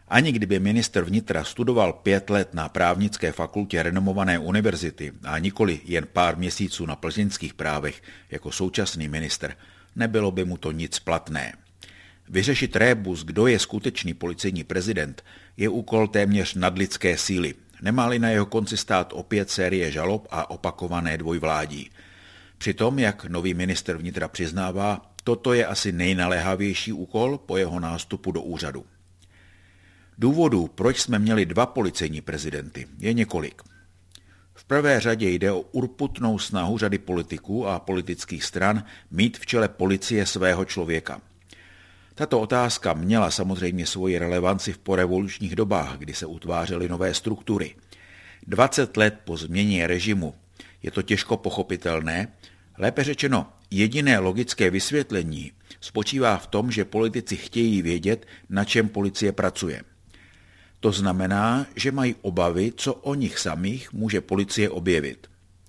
Ani kdyby ministr vnitra studoval 5 let na právnické fakultě renomované univerzity a nikoli jen pár měsíců na plzeňských právech jako současný ministr, nebylo by mu to nic platné. Vyřešit rébus, kdo je skutečný policejní prezident, je úkol téměř nadlidské síly. Nemá-li na jeho konci stát opět série žalob a opakované dvojvládí. Přitom, jak nový ministr vnitra přiznává, toto je asi nejnaléhavější úkol po jeho nástupu do úřadu. Důvodů, proč jsme měli 2 policejní prezidenty, je několik. V prvé řadě jde o urputnou snahu řady politiků a politických stran mít v čele policie svého člověka. Tato otázka měla samozřejmě svoji relevanci v porevolučních dobách, kdy se utvářely nové struktury. 20 let po změně režimu je to těžko pochopitelné, lépe řečeno, jediné logické vysvětlení spočívá v tom, že politici chtějí vědět, na čem policie pracuje. To znamená, že mají obavy, co o nich samých může policie objevit.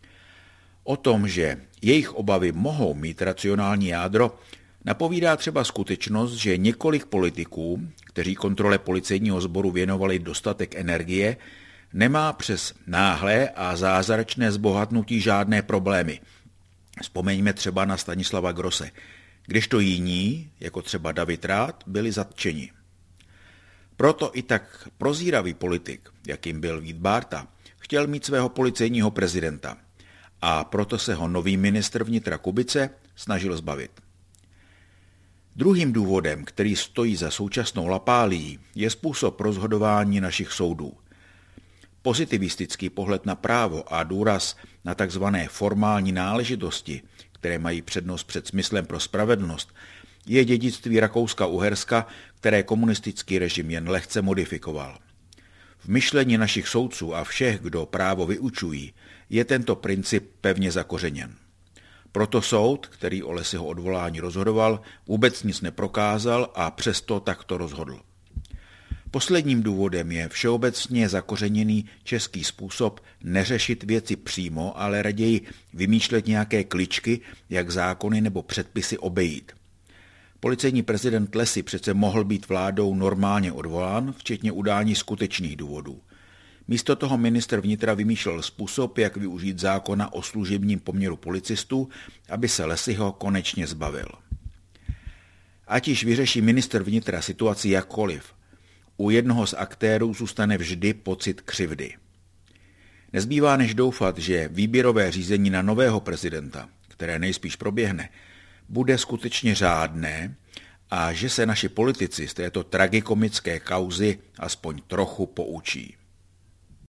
O tom, že jejich obavy mohou mít racionální jádro, napovídá třeba skutečnost, že několik politiků, kteří kontrole policejního sboru věnovali dostatek energie, nemá přes náhlé a zázračné zbohatnutí žádné problémy. Vzpomeňme třeba na Stanislava Grosse, kdežto jiní, jako třeba David Rath, byli zatčeni. Proto i tak prozíravý politik, jakým byl Vít Bárta, chtěl mít svého policejního prezidenta a proto se ho nový ministr vnitra Kubice snažil zbavit. Druhým důvodem, který stojí za současnou lapálií, je způsob rozhodování našich soudů. Pozitivistický pohled na právo a důraz na tzv. Formální náležitosti, které mají přednost před smyslem pro spravedlnost, je dědictví Rakouska-Uherska, které komunistický režim jen lehce modifikoval. V myšlení našich soudců a všech, kdo právo vyučují, je tento princip pevně zakořeněn. Proto soud, který o Lesiho odvolání rozhodoval, vůbec nic neprokázal a přesto takto rozhodl. Posledním důvodem je všeobecně zakořeněný český způsob neřešit věci přímo, ale raději vymýšlet nějaké kličky, jak zákony nebo předpisy obejít. Policejní prezident Lesi přece mohl být vládou normálně odvolán, včetně udání skutečných důvodů. Místo toho ministr vnitra vymýšlel způsob, jak využít zákona o služebním poměru policistů, aby se Lesiho konečně zbavil. Ať již vyřeší ministr vnitra situaci jakkoliv, u jednoho z aktérů zůstane vždy pocit křivdy. Nezbývá než doufat, že výběrové řízení na nového prezidenta, které nejspíš proběhne, bude skutečně řádné a že se naši politici z této tragikomické kauzy aspoň trochu poučí.